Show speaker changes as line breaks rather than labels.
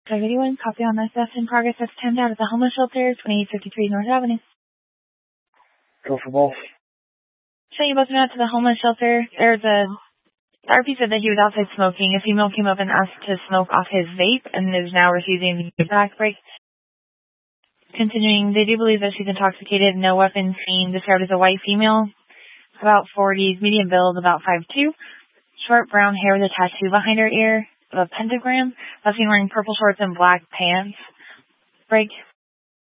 581, copy on SF in progress. That's 10 out at the homeless shelter, 2853 North Avenue.
Go for both.
So you both went out to the homeless shelter. The RP said that he was outside smoking. A female came up and asked to smoke off his vape and is now refusing the back break. Continuing, they do believe that she's intoxicated. No weapons seen. Described as a white female, about 40s, medium build, about 5'2", short brown hair with a tattoo behind her ear of a pentagram. Last seen wearing purple shorts and black pants. Break.